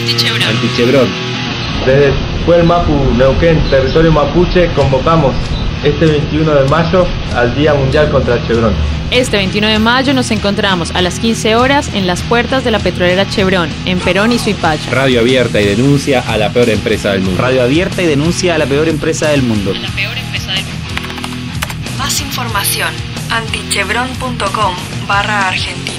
Antichevron. Antichevron. Desde Puel Mapu, Neuquén, territorio mapuche, convocamos este 21 de mayo al Día Mundial contra el Chevron. Este 21 de mayo nos encontramos a las 15 horas en las puertas de la petrolera Chevron, en Perón y Suipacha. Radio abierta y denuncia a la peor empresa del mundo. Radio abierta y denuncia a la peor empresa del mundo. La peor empresa del mundo. Más información, antichevron.com/Argentina.